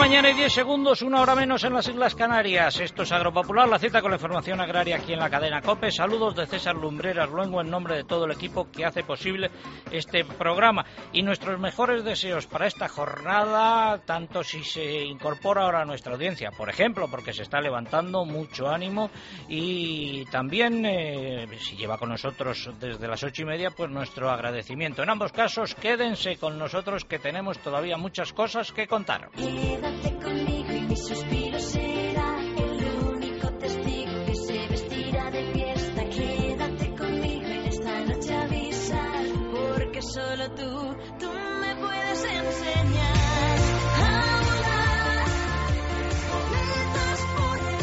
mañana y 10 segundos, 1 hora menos en las Islas Canarias. Esto es Agropopular, la cita con la información agraria aquí en la cadena COPE. Saludos de César Lumbreras Luengo en nombre de todo el equipo que hace posible este programa. Y nuestros mejores deseos para esta jornada, tanto si se incorpora ahora a nuestra audiencia, por ejemplo, porque se está levantando, mucho ánimo, y también si lleva con nosotros desde las 8:30, pues nuestro agradecimiento. En ambos casos, quédense con nosotros que tenemos todavía muchas cosas que contar. Quédate conmigo y mi suspiro será el único testigo que se vestirá de fiesta. Quédate conmigo en esta noche a avisar, porque solo tú me puedes enseñar a volar cometas por el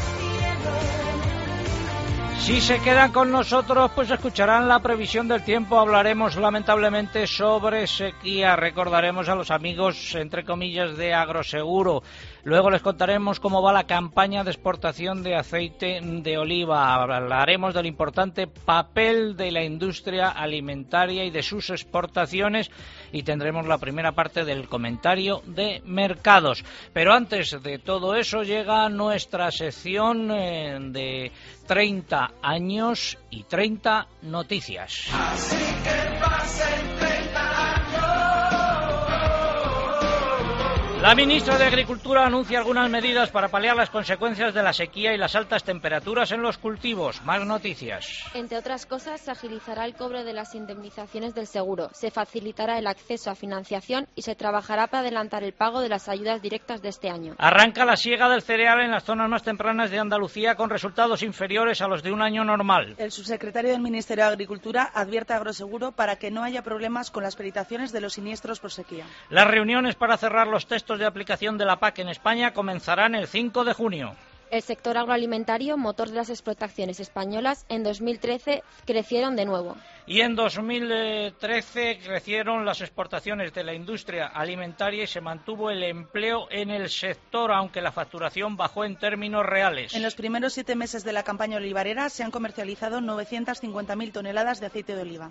cielo. Si se quedan con nosotros, pues escucharán la previsión del tiempo. Hablaremos lamentablemente sobre sequía. Recordaremos a los amigos, entre comillas, de Agroseguro. Luego les contaremos cómo va la campaña de exportación de aceite de oliva. Hablaremos del importante papel de la industria alimentaria y de sus exportaciones. Y tendremos la primera parte del comentario de mercados. Pero antes de todo eso llega nuestra sección de 30 años y 30 noticias. Así que pasen 30 años. La ministra de Agricultura anuncia algunas medidas para paliar las consecuencias de la sequía y las altas temperaturas en los cultivos. Más noticias. Entre otras cosas, se agilizará el cobro de las indemnizaciones del seguro, se facilitará el acceso a financiación y se trabajará para adelantar el pago de las ayudas directas de este año. Arranca la siega del cereal en las zonas más tempranas de Andalucía con resultados inferiores a los de un año normal. El subsecretario del Ministerio de Agricultura advierte a Agroseguro para que no haya problemas con las peritaciones de los siniestros por sequía. Las reuniones para cerrar los textos de aplicación de la PAC en España comenzarán el 5 de junio. El sector agroalimentario, motor de las exportaciones españolas, en 2013 crecieron de nuevo. Y en 2013 crecieron las exportaciones de la industria alimentaria y se mantuvo el empleo en el sector, aunque la facturación bajó en términos reales. En los primeros 7 meses de la campaña olivarera se han comercializado 950.000 toneladas de aceite de oliva.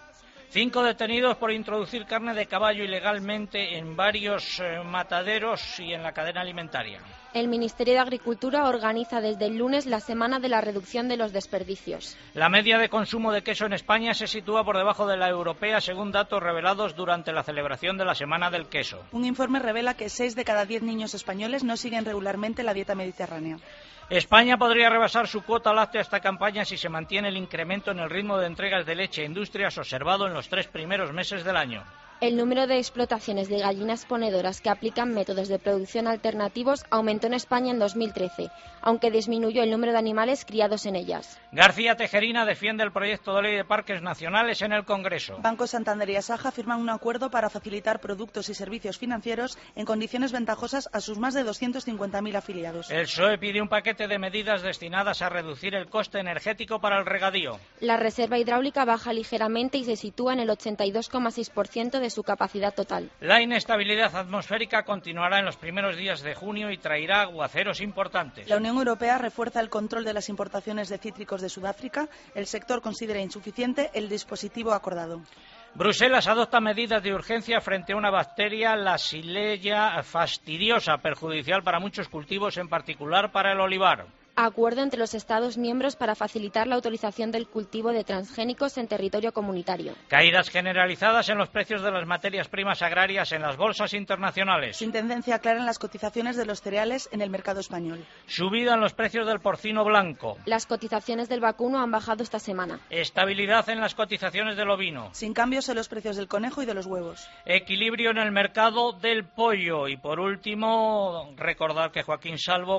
5 detenidos por introducir carne de caballo ilegalmente en varios mataderos y en la cadena alimentaria. El Ministerio de Agricultura organiza desde el lunes la Semana de la Reducción de los Desperdicios. La media de consumo de queso en España se sitúa por debajo de la europea, según datos revelados durante la celebración de la Semana del Queso. Un informe revela que 6 de cada 10 niños españoles no siguen regularmente la dieta mediterránea. España podría rebasar su cuota láctea esta campaña si se mantiene el incremento en el ritmo de entregas de leche a industrias observado en los 3 primeros meses del año. El número de explotaciones de gallinas ponedoras que aplican métodos de producción alternativos aumentó en España en 2013, aunque disminuyó el número de animales criados en ellas. García Tejerina defiende el proyecto de ley de parques nacionales en el Congreso. Banco Santander y Asaja firman un acuerdo para facilitar productos y servicios financieros en condiciones ventajosas a sus más de 250.000 afiliados. El PSOE pide un paquete de medidas destinadas a reducir el coste energético para el regadío. La reserva hidráulica baja ligeramente y se sitúa en el 82,6% de su capacidad total. La inestabilidad atmosférica continuará en los primeros días de junio y traerá aguaceros importantes. La Unión Europea refuerza el control de las importaciones de cítricos de Sudáfrica. El sector considera insuficiente el dispositivo acordado. Bruselas adopta medidas de urgencia frente a una bacteria, la Xylella fastidiosa, perjudicial para muchos cultivos, en particular para el olivar. Acuerdo entre los Estados miembros para facilitar la autorización del cultivo de transgénicos en territorio comunitario. Caídas generalizadas en los precios de las materias primas agrarias en las bolsas internacionales. Sin tendencia clara en las cotizaciones de los cereales en el mercado español. Subida en los precios del porcino blanco. Las cotizaciones del vacuno han bajado esta semana. Estabilidad en las cotizaciones del ovino. Sin cambios en los precios del conejo y de los huevos. Equilibrio en el mercado del pollo. Y por último, recordar que Joaquín Salvo,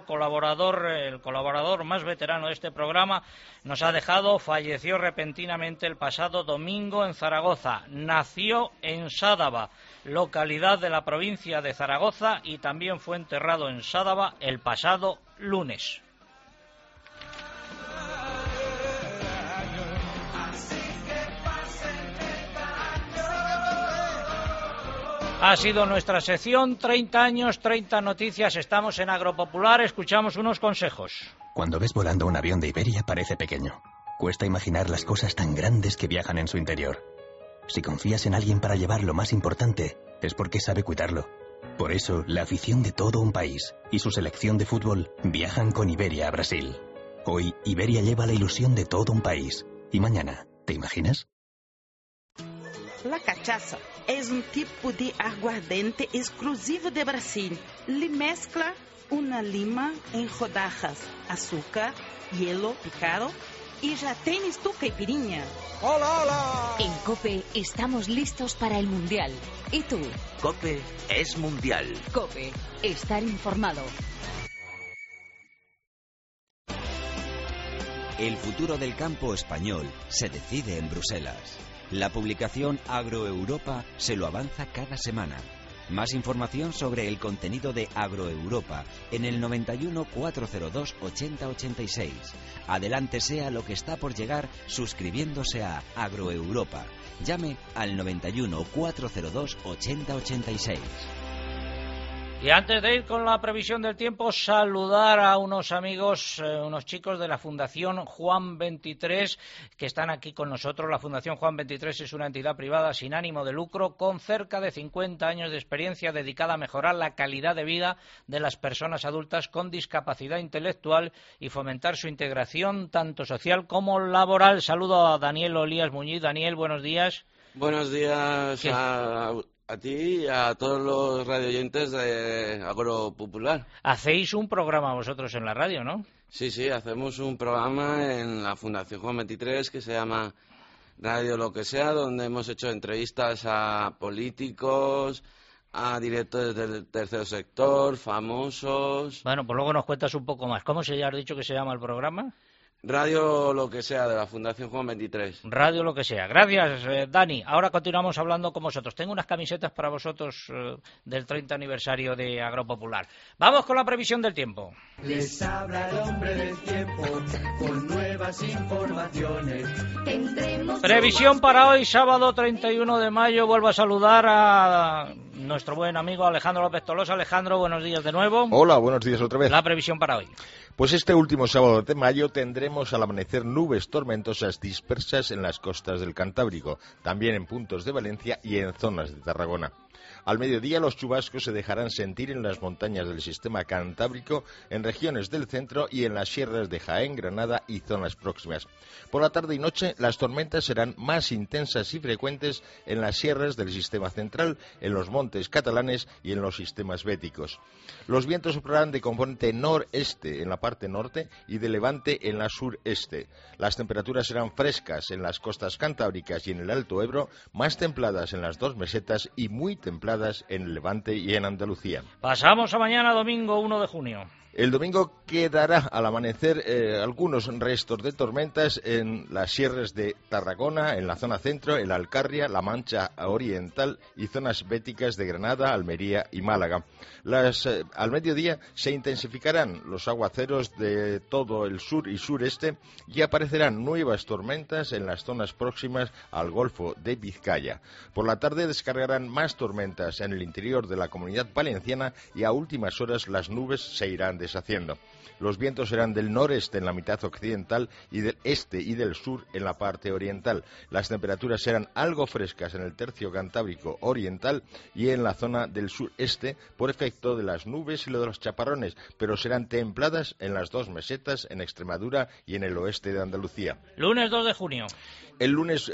el colaborador más veterano de este programa, nos ha dejado, falleció repentinamente el pasado domingo en Zaragoza. Nació en Sádava, localidad de la provincia de Zaragoza, y también fue enterrado en Sádava el pasado lunes. Ha sido nuestra sección, 30 años, 30 noticias. Estamos en Agropopular, escuchamos unos consejos. Cuando ves volando un avión de Iberia parece pequeño. Cuesta imaginar las cosas tan grandes que viajan en su interior. Si confías en alguien para llevar lo más importante, es porque sabe cuidarlo. Por eso, la afición de todo un país y su selección de fútbol viajan con Iberia a Brasil. Hoy, Iberia lleva la ilusión de todo un país. ¿Y mañana? ¿Te imaginas? La cachaça es un tipo de aguardente exclusivo de Brasil. Le mezcla una lima en rodajas, azúcar, hielo picado y ya tienes tu caipirinha. ¡Hola, hola! En COPE estamos listos para el Mundial. ¿Y tú? COPE es mundial. COPE, estar informado. El futuro del campo español se decide en Bruselas. La publicación Agroeuropa se lo avanza cada semana. Más información sobre el contenido de Agroeuropa en el 91 402 8086. Adelántese a lo que está por llegar suscribiéndose a Agroeuropa. Llame al 91 402 8086. Y antes de ir con la previsión del tiempo, saludar a unos amigos, unos chicos de la Fundación Juan 23, que están aquí con nosotros. La Fundación Juan 23 es una entidad privada sin ánimo de lucro, con cerca de 50 años de experiencia dedicada a mejorar la calidad de vida de las personas adultas con discapacidad intelectual y fomentar su integración tanto social como laboral. Saludo a Daniel Olías Muñiz. Daniel, buenos días. Buenos días a ti y a todos los radioyentes de Agro Popular. Hacéis un programa vosotros en la radio, ¿no? Sí, hacemos un programa en la Fundación Juan 23 que se llama Radio Lo que Sea, donde hemos hecho entrevistas a políticos, a directores del tercer sector, famosos. Bueno, pues luego nos cuentas un poco más. ¿Cómo se has dicho que se llama el programa? Radio Lo que Sea, de la Fundación Juan 23. Radio Lo que Sea. Gracias, Dani. Ahora continuamos hablando con vosotros. Tengo unas camisetas para vosotros del 30 aniversario de Agropopular. Vamos con la previsión del tiempo. Les habla el hombre del tiempo con nuevas informaciones. Tendremos Previsión para hoy, sábado 31 de mayo. Vuelvo a saludar a nuestro buen amigo Alejandro López Tolosa. Alejandro, buenos días de nuevo. Hola, buenos días otra vez. La previsión para hoy. Pues este último sábado de mayo tendremos al amanecer nubes tormentosas dispersas en las costas del Cantábrico, también en puntos de Valencia y en zonas de Tarragona. Al mediodía los chubascos se dejarán sentir en las montañas del sistema cantábrico, en regiones del centro y en las sierras de Jaén, Granada y zonas próximas. Por la tarde y noche las tormentas serán más intensas y frecuentes en las sierras del sistema central, en los montes catalanes y en los sistemas béticos. Los vientos soplarán de componente noreste en la parte norte y de levante en la sureste. Las temperaturas serán frescas en las costas cantábricas y en el Alto Ebro, más templadas en las dos mesetas y muy templadas en el Levante y en Andalucía. Pasamos a mañana, domingo 1 de junio. El domingo quedará al amanecer algunos restos de tormentas en las sierras de Tarragona, en la zona centro, en la Alcarria, la Mancha Oriental y zonas béticas de Granada, Almería y Málaga. Al mediodía se intensificarán los aguaceros de todo el sur y sureste y aparecerán nuevas tormentas en las zonas próximas al Golfo de Vizcaya. Por la tarde descargarán más tormentas en el interior de la Comunidad Valenciana y a últimas horas las nubes se irán deshaciendo. Los vientos serán del noreste en la mitad occidental y del este y del sur en la parte oriental. Las temperaturas serán algo frescas en el tercio cantábrico oriental y en la zona del sureste por efecto de las nubes y de los chaparrones, pero serán templadas en las dos mesetas, en Extremadura y en el oeste de Andalucía. Lunes 2 de junio. El lunes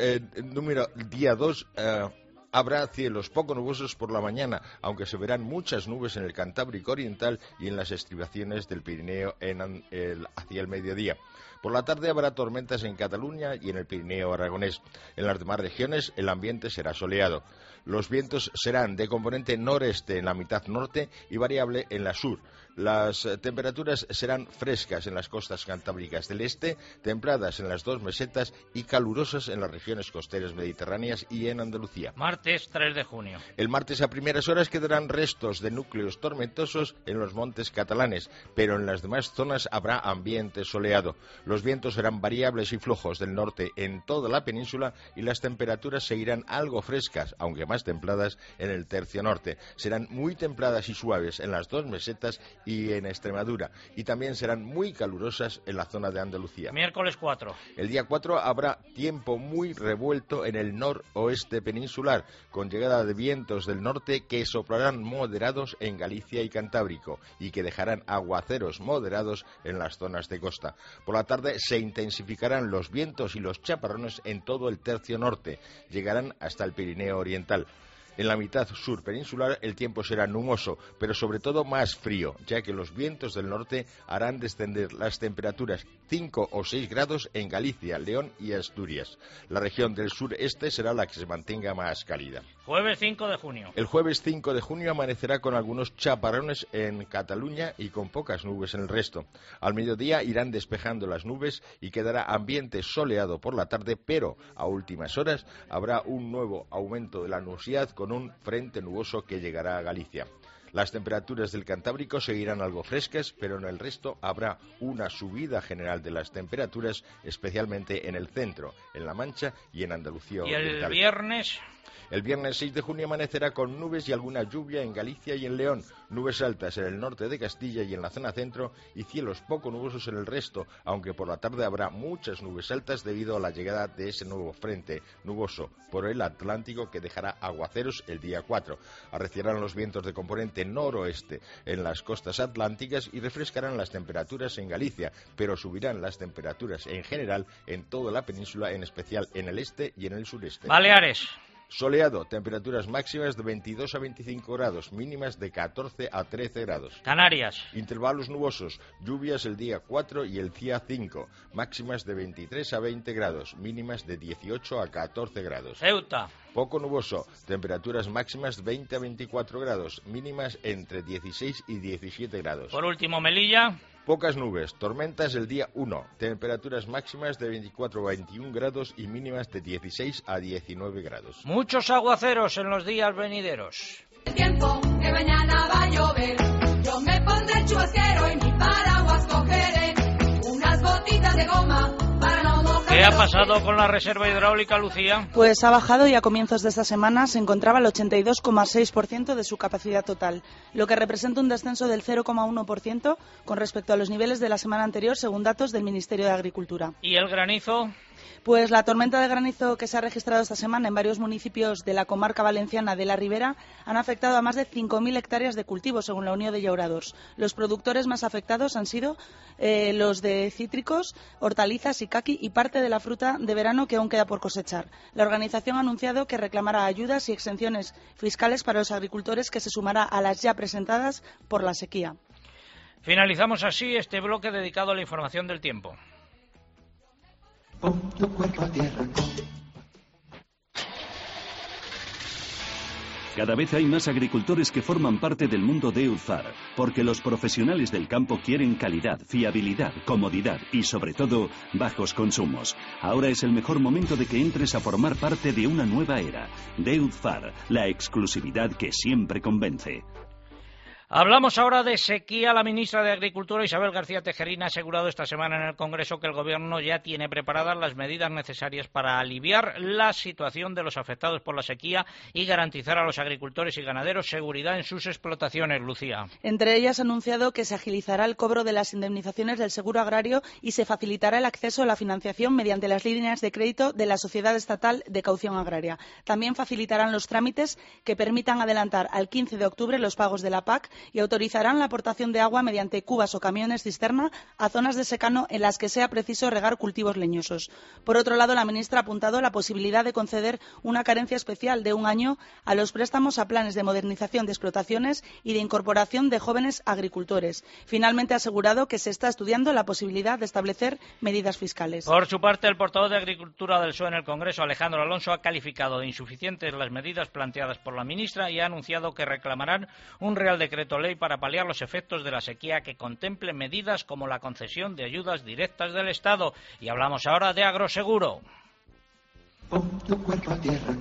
día 2... habrá cielos poco nubosos por la mañana, aunque se verán muchas nubes en el Cantábrico Oriental y en las estribaciones del Pirineo hacia el mediodía. Por la tarde habrá tormentas en Cataluña y en el Pirineo aragonés. En las demás regiones el ambiente será soleado. Los vientos serán de componente noreste en la mitad norte y variable en la sur. Las temperaturas serán frescas en las costas cantábricas del este, templadas en las dos mesetas y calurosas en las regiones costeras mediterráneas y en Andalucía. Martes 3 de junio. El martes a primeras horas quedarán restos de núcleos tormentosos en los montes catalanes, pero en las demás zonas habrá ambiente soleado. Los vientos serán variables y flojos del norte en toda la península y las temperaturas seguirán algo frescas, aunque más templadas en el tercio norte. Serán muy templadas y suaves en las dos mesetas y en Extremadura, y también serán muy calurosas en la zona de Andalucía. Miércoles 4. El día 4 habrá tiempo muy revuelto en el noroeste peninsular, con llegada de vientos del norte que soplarán moderados en Galicia y Cantábrico y que dejarán aguaceros moderados en las zonas de costa. Por la tarde se intensificarán los vientos y los chaparrones en todo el tercio norte, llegarán hasta el Pirineo oriental. En la mitad sur peninsular el tiempo será nuboso, pero sobre todo más frío, ya que los vientos del norte harán descender las temperaturas 5 o 6 grados en Galicia, León y Asturias. La región del sureste será la que se mantenga más cálida. Jueves 5 de junio. El jueves 5 de junio amanecerá con algunos chaparrones en Cataluña y con pocas nubes en el resto. Al mediodía irán despejando las nubes y quedará ambiente soleado por la tarde, pero a últimas horas habrá un nuevo aumento de la nubosidad con un frente nuboso que llegará a Galicia. Las temperaturas del Cantábrico seguirán algo frescas, pero en el resto habrá una subida general de las temperaturas, especialmente en el centro, en La Mancha y en Andalucía Oriental. ¿Y el viernes? El viernes 6 de junio amanecerá con nubes y alguna lluvia en Galicia y en León, nubes altas en el norte de Castilla y en la zona centro y cielos poco nubosos en el resto, aunque por la tarde habrá muchas nubes altas debido a la llegada de ese nuevo frente nuboso por el Atlántico que dejará aguaceros el día 4. Arreciarán los vientos de componente noroeste en las costas atlánticas y refrescarán las temperaturas en Galicia, pero subirán las temperaturas en general en toda la península, en especial en el este y en el sureste. Baleares. Soleado, temperaturas máximas de 22 a 25 grados, mínimas de 14 a 13 grados. Canarias. Intervalos nubosos, lluvias el día 4 y el día 5, máximas de 23 a 20 grados, mínimas de 18 a 14 grados. Ceuta. Poco nuboso, temperaturas máximas 20 a 24 grados, mínimas entre 16 y 17 grados. Por último, Melilla. Pocas nubes, tormentas el día 1, temperaturas máximas de 24 a 21 grados y mínimas de 16 a 19 grados. Muchos aguaceros en los días venideros. El tiempo que mañana va a llover, yo me pondré el chubasquero y mi paraguas cogeré, unas botitas de goma para no mojar. ¿Qué ha pasado con la reserva hidráulica, Lucía? Pues ha bajado y a comienzos de esta semana se encontraba al 82,6% de su capacidad total, lo que representa un descenso del 0,1% con respecto a los niveles de la semana anterior, según datos del Ministerio de Agricultura. ¿Y el granizo? Pues la tormenta de granizo que se ha registrado esta semana en varios municipios de la comarca valenciana de la Ribera han afectado a más de 5.000 hectáreas de cultivo, según la Unión de Llauradors. Los productores más afectados han sido los de cítricos, hortalizas y caqui y parte de la fruta de verano que aún queda por cosechar. La organización ha anunciado que reclamará ayudas y exenciones fiscales para los agricultores, que se sumará a las ya presentadas por la sequía. Finalizamos así este bloque dedicado a la información del tiempo. Pon tu cuerpo a tierra. Cada vez hay más agricultores que forman parte del mundo de EUFAR, porque los profesionales del campo quieren calidad, fiabilidad, comodidad y, sobre todo, bajos consumos. Ahora es el mejor momento de que entres a formar parte de una nueva era. De EUFAR, la exclusividad que siempre convence. Hablamos ahora de sequía. La ministra de Agricultura, Isabel García Tejerín, ha asegurado esta semana en el Congreso que el Gobierno ya tiene preparadas las medidas necesarias para aliviar la situación de los afectados por la sequía y garantizar a los agricultores y ganaderos seguridad en sus explotaciones. Lucía. Entre ellas ha anunciado que se agilizará el cobro de las indemnizaciones del seguro agrario y se facilitará el acceso a la financiación mediante las líneas de crédito de la Sociedad Estatal de Caución Agraria. También facilitarán los trámites que permitan adelantar al 15 de octubre los pagos de la PAC y autorizarán la aportación de agua mediante cubas o camiones cisterna a zonas de secano en las que sea preciso regar cultivos leñosos. Por otro lado, la ministra ha apuntado la posibilidad de conceder una carencia especial de 1 año a los préstamos a planes de modernización de explotaciones y de incorporación de jóvenes agricultores. Finalmente ha asegurado que se está estudiando la posibilidad de establecer medidas fiscales. Por su parte, el portavoz de Agricultura del PSOE en el Congreso, Alejandro Alonso, ha calificado de insuficientes las medidas planteadas por la ministra y ha anunciado que reclamarán un Real Decreto Ley para paliar los efectos de la sequía que contemple medidas como la concesión de ayudas directas del Estado. Y hablamos ahora de agroseguro. Pon tu cuerpo a tierra,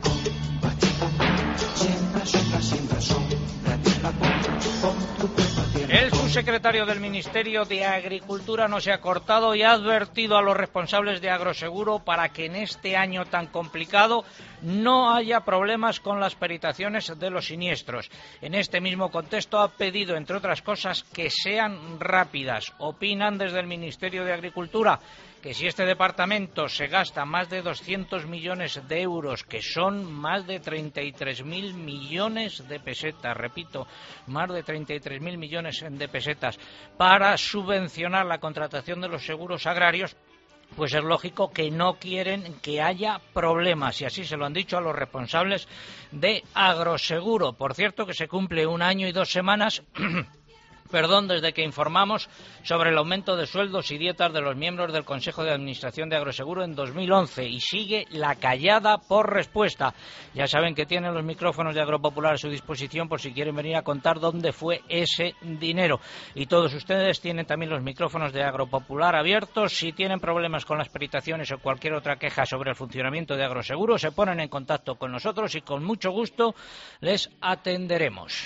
siembra, siembra, siembra, sombra, tierra, pon tu cuerpo a tierra. El subsecretario del Ministerio de Agricultura no se ha cortado y ha advertido a los responsables de Agroseguro para que en este año tan complicado no haya problemas con las peritaciones de los siniestros. En este mismo contexto ha pedido, entre otras cosas, que sean rápidas. Opinan desde el Ministerio de Agricultura que si este departamento se gasta más de 200 millones de euros, que son más de 33.000 millones de pesetas, repito, más de 33.000 millones de pesetas, para subvencionar la contratación de los seguros agrarios, pues es lógico que no quieren que haya problemas, y así se lo han dicho a los responsables de Agroseguro. Por cierto, que se cumple 1 año y 2 semanas desde que informamos sobre el aumento de sueldos y dietas de los miembros del Consejo de Administración de Agroseguro en 2011 y sigue la callada por respuesta. Ya saben que tienen los micrófonos de Agropopular a su disposición por si quieren venir a contar dónde fue ese dinero. Y todos ustedes tienen también los micrófonos de Agropopular abiertos. Si tienen problemas con las peritaciones o cualquier otra queja sobre el funcionamiento de Agroseguro, se ponen en contacto con nosotros y con mucho gusto les atenderemos.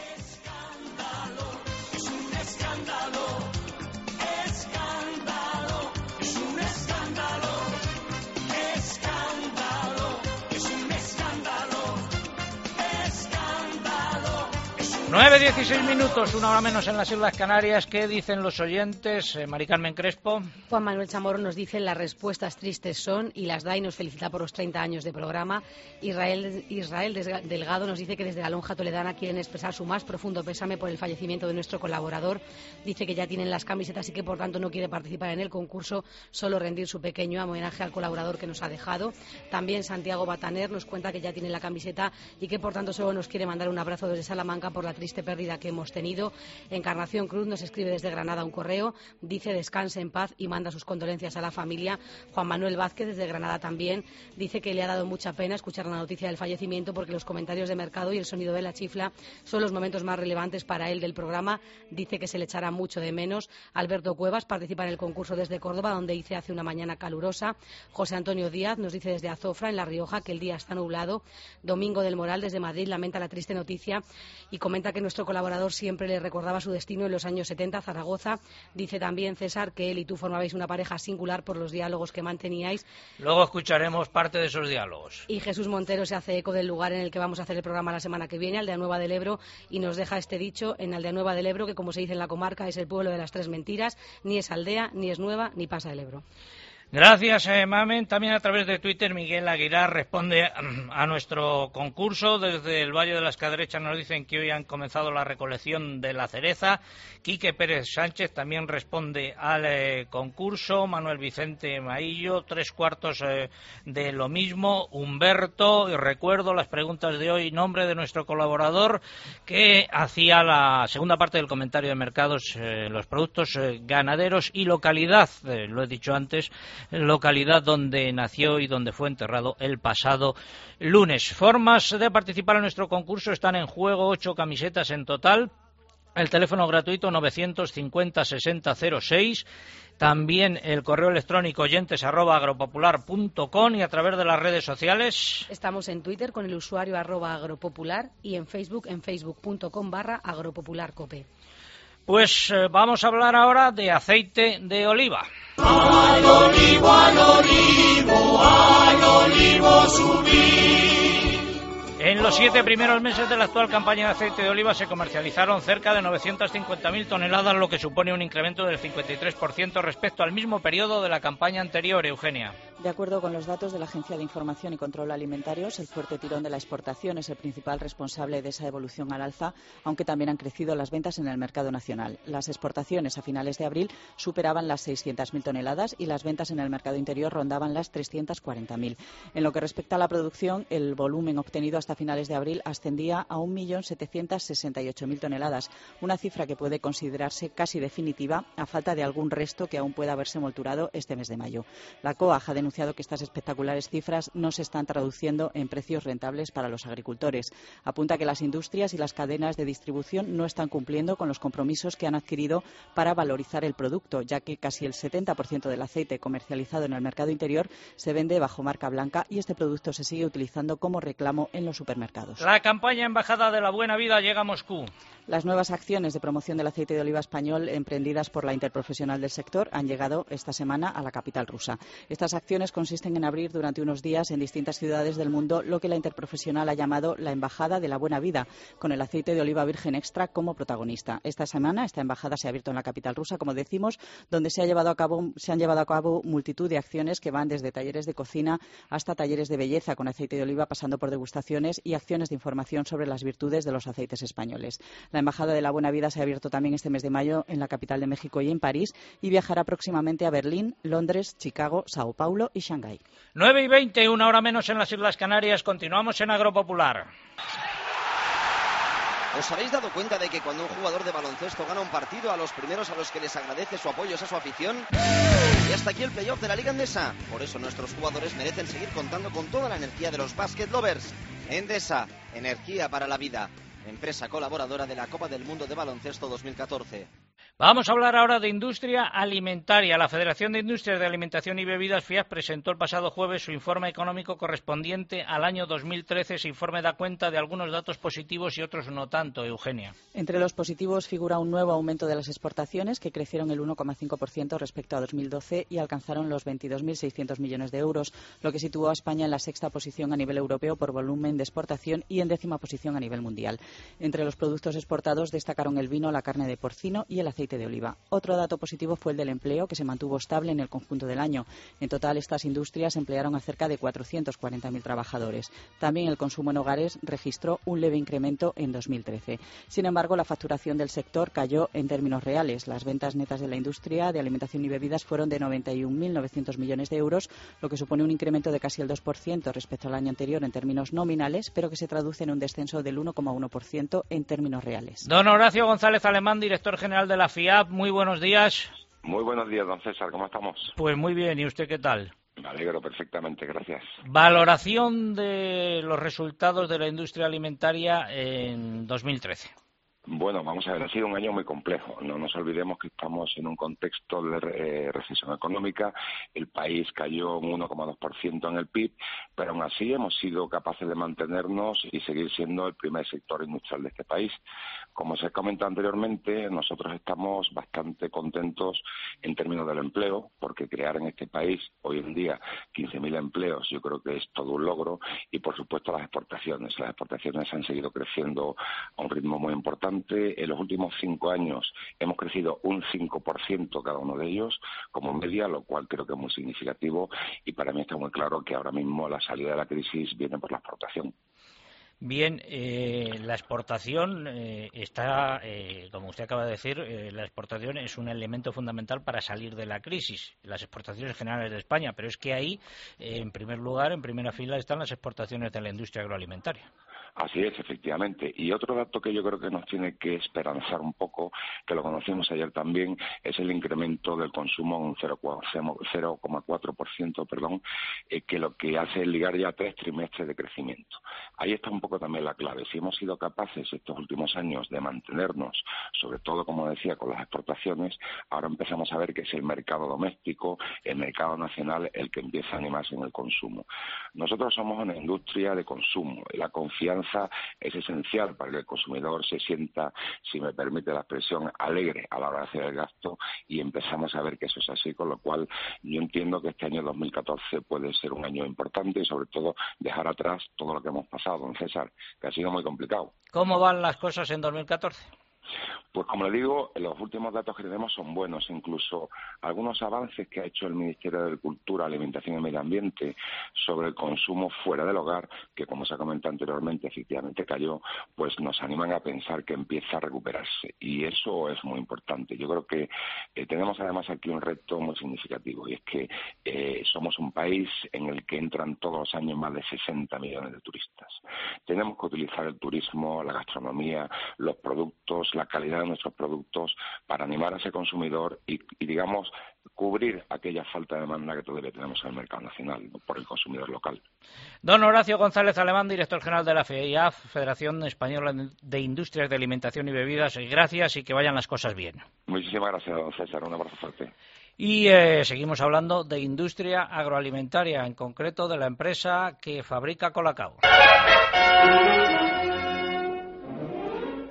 Escándalo, es un escándalo, escándalo, es un escándalo, escándalo. 9:16 minutos, 1 hora menos en las Islas Canarias. ¿Qué dicen los oyentes? Mari Carmen Crespo. Juan Manuel Chamorro nos dice: las respuestas tristes son, y las da y nos felicita por los 30 años de programa. Israel Delgado nos dice que desde la lonja toledana quieren expresar su más profundo pésame por el fallecimiento de nuestro colaborador. Dice que ya tienen las camisetas y que por tanto no quiere participar en el concurso, solo rendir su pequeño homenaje al colaborador que nos ha dejado. También Santiago Bataner nos cuenta que ya tiene la camiseta y que por tanto solo nos quiere mandar un abrazo desde Salamanca por la triste pérdida que hemos tenido. Encarnación Cruz nos escribe desde Granada un correo, dice descanse en paz y manda sus condolencias a la familia. Juan Manuel Vázquez desde Granada también dice que le ha dado mucha pena escuchar la noticia del fallecimiento porque los comentarios de mercado y el sonido de la chifla son los momentos más relevantes para él del programa. Dice que se le echará mucho de menos. Alberto Cuevas participa en el concurso desde Córdoba, donde dice hace una mañana calurosa. José Antonio Díaz nos dice desde Azofra, en La Rioja, que el día está nublado. Domingo del Moral desde Madrid lamenta la triste noticia y comenta que nuestro colaborador siempre le recordaba su destino en los años 70, Zaragoza. Dice también César que él y tú formabais una pareja singular por los diálogos que manteníais. Luego escucharemos parte de esos diálogos. Y Jesús Montero se hace eco del lugar en el que vamos a hacer el programa la semana que viene, Aldeanueva del Ebro, y nos deja este dicho en Aldeanueva del Ebro, que como se dice en la comarca es el pueblo de las 3 mentiras: ni es aldea, ni es nueva, ni pasa el Ebro. Gracias, Mamen. También a través de Twitter, Miguel Aguilar responde a nuestro concurso. Desde el Valle de las Cadrechas nos dicen que hoy han comenzado la recolección de la cereza. Quique Pérez Sánchez también responde al concurso. Manuel Vicente Maillo, 3/4 de lo mismo. Humberto, y recuerdo las preguntas de hoy, nombre de nuestro colaborador que hacía la segunda parte del comentario de mercados, los productos ganaderos y localidad, lo he dicho antes, localidad donde nació y donde fue enterrado el pasado lunes. Formas de participar en nuestro concurso: están en juego 8 camisetas en total. El teléfono gratuito 950 60 06. También el correo electrónico oyentes@agropopular.com, y a través de las redes sociales. Estamos en Twitter con el usuario @agropopular y en Facebook en facebook.com/agropopularcope. Pues vamos a hablar ahora de aceite de oliva. Al olivo, al olivo, al olivo subí. En los 7 primeros meses de la actual campaña de aceite de oliva se comercializaron cerca de 950.000 toneladas, lo que supone un incremento del 53% respecto al mismo periodo de la campaña anterior. Eugenia. De acuerdo con los datos de la Agencia de Información y Control Alimentarios, el fuerte tirón de la exportación es el principal responsable de esa evolución al alza, aunque también han crecido las ventas en el mercado nacional. Las exportaciones a finales de abril superaban las 600.000 toneladas y las ventas en el mercado interior rondaban las 340.000. En lo que respecta a la producción, el volumen obtenido hasta finales de abril ascendía a 1.768.000 toneladas, una cifra que puede considerarse casi definitiva a falta de algún resto que aún pueda haberse molturado este mes de mayo. La COAG ha denunciado que estas espectaculares cifras no se están traduciendo en precios rentables para los agricultores. Apunta que las industrias y las cadenas de distribución no están cumpliendo con los compromisos que han adquirido para valorizar el producto, ya que casi el 70% del aceite comercializado en el mercado interior se vende bajo marca blanca y este producto se sigue utilizando como reclamo en los supermercados. La campaña Embajada de la Buena Vida llega a Moscú. Las nuevas acciones de promoción del aceite de oliva español emprendidas por la interprofesional del sector han llegado esta semana a la capital rusa. Estas acciones consisten en abrir durante unos días en distintas ciudades del mundo lo que la interprofesional ha llamado la Embajada de la Buena Vida, con el aceite de oliva virgen extra como protagonista. Esta semana esta embajada se ha abierto en la capital rusa, como decimos, donde se han llevado a cabo multitud de acciones que van desde talleres de cocina hasta talleres de belleza con aceite de oliva, pasando por degustaciones y acciones de información sobre las virtudes de los aceites españoles. La Embajada de la Buena Vida se ha abierto también este mes de mayo en la capital de México y en París, y viajará próximamente a Berlín, Londres, Chicago, Sao Paulo y Shanghái. 9:20, una hora menos en las Islas Canarias. Continuamos en Agropopular. ¿Os habéis dado cuenta de que cuando un jugador de baloncesto gana un partido, a los primeros a los que les agradece su apoyo es a su afición? Y hasta aquí el playoff de la Liga Endesa. Por eso nuestros jugadores merecen seguir contando con toda la energía de los basket lovers. Endesa, energía para la vida. Empresa colaboradora de la Copa del Mundo de Baloncesto 2014. Vamos a hablar ahora de industria alimentaria. La Federación de Industrias de Alimentación y Bebidas, FIAB, presentó el pasado jueves su informe económico correspondiente al año 2013. Ese informe da cuenta de algunos datos positivos y otros no tanto, Eugenia. Entre los positivos figura un nuevo aumento de las exportaciones, que crecieron el 1,5% respecto a 2012 y alcanzaron los 22.600 millones de euros, lo que situó a España en la sexta posición a nivel europeo por volumen de exportación y en 10ª posición a nivel mundial. Entre los productos exportados destacaron el vino, la carne de porcino y el aceite de oliva. Otro dato positivo fue el del empleo, que se mantuvo estable en el conjunto del año. En total, estas industrias emplearon a cerca de 440.000 trabajadores. También el consumo en hogares registró un leve incremento en 2013. Sin embargo, la facturación del sector cayó en términos reales. Las ventas netas de la industria de alimentación y bebidas fueron de 91.900 millones de euros, lo que supone un incremento de casi el 2% respecto al año anterior en términos nominales, pero que se traduce en un descenso del 1,1% en términos reales. Don Horacio González Alemán, director general de la FIAB, muy buenos días. Muy buenos días, don César, ¿cómo estamos? Pues muy bien, ¿y usted qué tal? Me alegro perfectamente, gracias. Valoración de los resultados de la industria alimentaria en 2013. Bueno, vamos a ver, ha sido un año muy complejo. No nos olvidemos que estamos en un contexto de recesión económica. El país cayó un 1,2% en el PIB, pero aún así hemos sido capaces de mantenernos y seguir siendo el primer sector industrial de este país. Como se comenta anteriormente, nosotros estamos bastante contentos en términos del empleo, porque crear en este país hoy en día 15.000 empleos yo creo que es todo un logro, y por supuesto las exportaciones. Las exportaciones han seguido creciendo a un ritmo muy importante. En los últimos 5 años hemos crecido un 5% cada uno de ellos como media, lo cual creo que es muy significativo, y para mí está muy claro que ahora mismo la salida de la crisis viene por la exportación. Bien, la exportación está, como usted acaba de decir, la exportación es un elemento fundamental para salir de la crisis, las exportaciones generales de España, pero es que ahí, en primer lugar, en primera fila, están las exportaciones de la industria agroalimentaria. Así es, efectivamente. Y otro dato que yo creo que nos tiene que esperanzar un poco, que lo conocimos ayer también, es el incremento del consumo en un 0,4%, que lo que hace es ligar ya 3 trimestres de crecimiento. Ahí está un poco también la clave. Si hemos sido capaces estos últimos años de mantenernos, sobre todo, como decía, con las exportaciones, ahora empezamos a ver que es el mercado doméstico, el mercado nacional, el que empieza a animarse en el consumo. Nosotros somos una industria de consumo y la confianza es esencial para que el consumidor se sienta, si me permite la expresión, alegre a la hora de hacer el gasto, y empezamos a ver que eso es así, con lo cual yo entiendo que este año 2014 puede ser un año importante y sobre todo dejar atrás todo lo que hemos pasado, don César, que ha sido muy complicado. ¿Cómo van las cosas en 2014? Pues como le digo, los últimos datos que tenemos son buenos, incluso algunos avances que ha hecho el Ministerio de Agricultura, Alimentación y Medio Ambiente sobre el consumo fuera del hogar, que como se ha comentado anteriormente, efectivamente cayó, pues nos animan a pensar que empieza a recuperarse, y eso es muy importante. Yo creo que tenemos además aquí un reto muy significativo, y es que somos un país en el que entran todos los años más de 60 millones de turistas. Tenemos que utilizar el turismo, la gastronomía, los productos, la calidad de nuestros productos para animar a ese consumidor y digamos, cubrir aquella falta de demanda que todavía tenemos en el mercado nacional por el consumidor local. Don Horacio González Alemán, director general de la FIAB, Federación Española de Industrias de Alimentación y Bebidas, gracias y que vayan las cosas bien. Muchísimas gracias, don César, un abrazo fuerte. Y seguimos hablando de industria agroalimentaria, en concreto de la empresa que fabrica Colacao.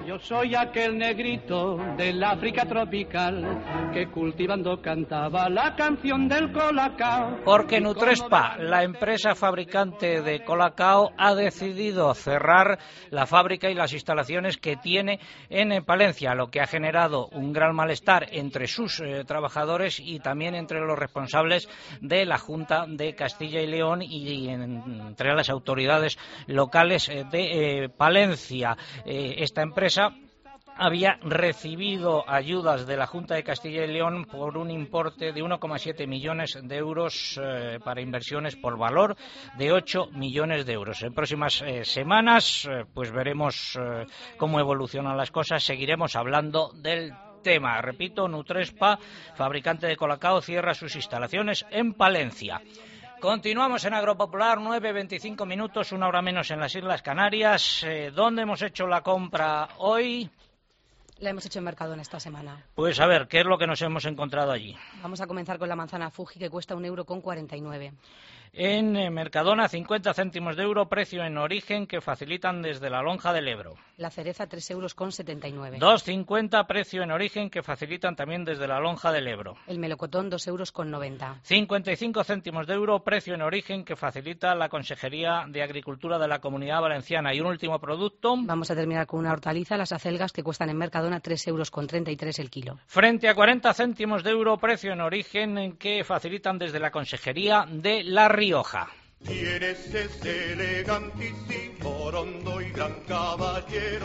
Yo soy aquel negrito del África tropical que cultivando cantaba la canción del colacao. Porque Nutrespa, la empresa fabricante de colacao, ha decidido cerrar la fábrica y las instalaciones que tiene en Palencia, lo que ha generado un gran malestar entre sus trabajadores y también entre los responsables de la Junta de Castilla y León y entre las autoridades locales de Palencia. Esta empresa había recibido ayudas de la Junta de Castilla y León por un importe de 1,7 millones de euros para inversiones por valor de 8 millones de euros. En próximas semanas pues veremos cómo evolucionan las cosas, seguiremos hablando del tema. Repito, Nutrespa, fabricante de colacao, cierra sus instalaciones en Palencia. Continuamos en Agropopular, 9:25 minutos, una hora menos en las Islas Canarias. ¿Dónde hemos hecho la compra hoy? La hemos hecho en Mercadona esta semana. Pues a ver, ¿qué es lo que nos hemos encontrado allí? Vamos a comenzar con la manzana Fuji, que cuesta 1,49 €. En Mercadona, 50 céntimos de euro, precio en origen, que facilitan desde la lonja del Ebro. La cereza, 3,79 €. 2,50, precio en origen, que facilitan también desde la lonja del Ebro. El melocotón, 2,90 €. 55 céntimos de euro, precio en origen, que facilita la Consejería de Agricultura de la Comunidad Valenciana. Y un último producto. Vamos a terminar con una hortaliza, las acelgas, que cuestan en Mercadona 3,33 € el kilo. Frente a 40 céntimos de euro, precio en origen, que facilitan desde la Consejería de La Rioja. Tienes ese elegantísimo, rondo y gran caballero.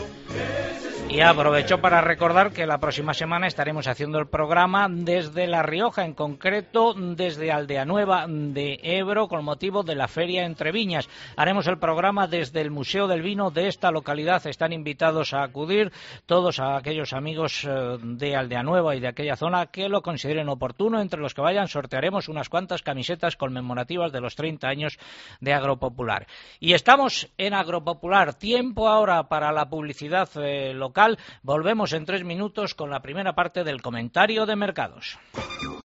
Y aprovecho para recordar que la próxima semana estaremos haciendo el programa desde La Rioja, en concreto desde Aldeanueva de Ebro, con motivo de la Feria Entre Viñas. Haremos el programa desde el Museo del Vino de esta localidad. Están invitados a acudir todos aquellos amigos de Aldeanueva y de aquella zona que lo consideren oportuno. Entre los que vayan sortearemos unas cuantas camisetas conmemorativas de los 30 años de Agropopular. Y estamos en Agropopular. Tiempo ahora para la publicidad local. Volvemos en 3 minutos con la primera parte del comentario de mercados.